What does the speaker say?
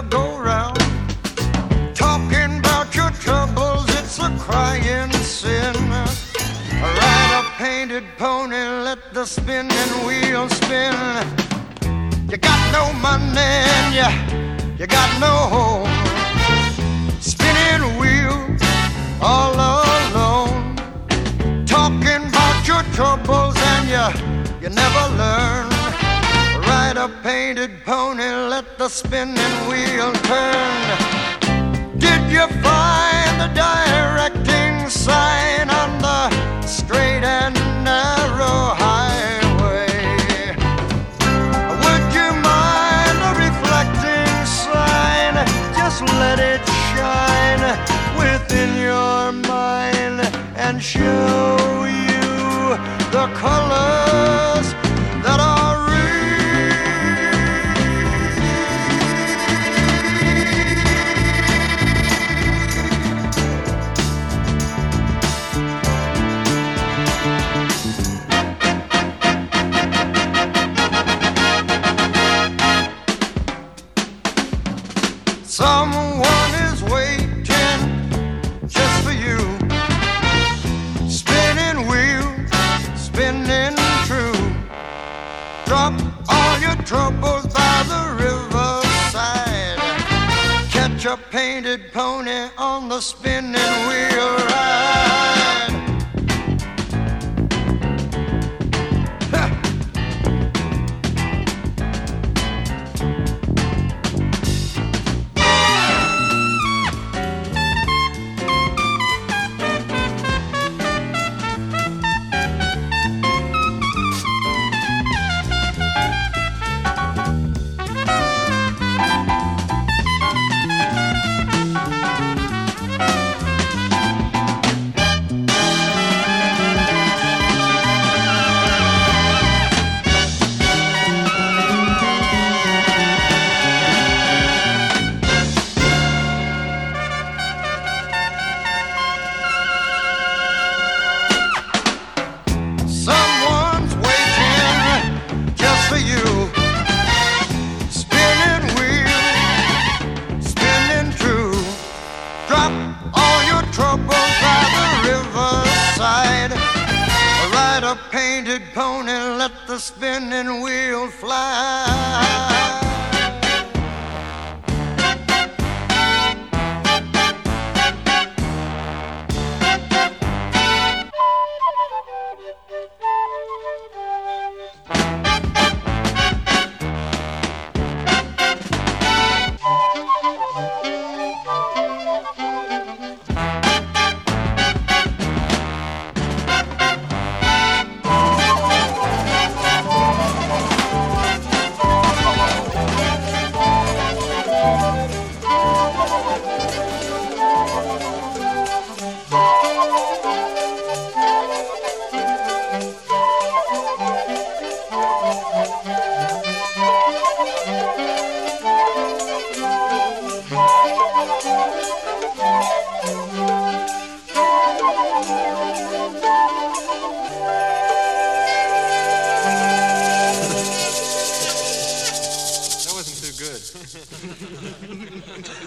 merry-go-round. Talking about your troubles, it's a crying sin. Ride a painted pony, let the spinning wheel spin. You got no money and you got no home. Spinning wheel all alone. Talking about your troubles and you never learn. Ride a painted pony, let the spinning wheel turn. Did you find the directing sign on the straight and narrow highway? Would you mind the reflecting sign? Just let it shine within your mind and show you the colors that are real. Someone is waiting just for you. Spinning wheel, spinning true. Drop all your troubles by the riverside. Catch a painted pony on the spinning wheel ride. Someone's waiting just for you. Spinning wheel, spinning true. Drop all your troubles by the riverside. Ride a painted pony, let the spinning wheel fly. That wasn't too good.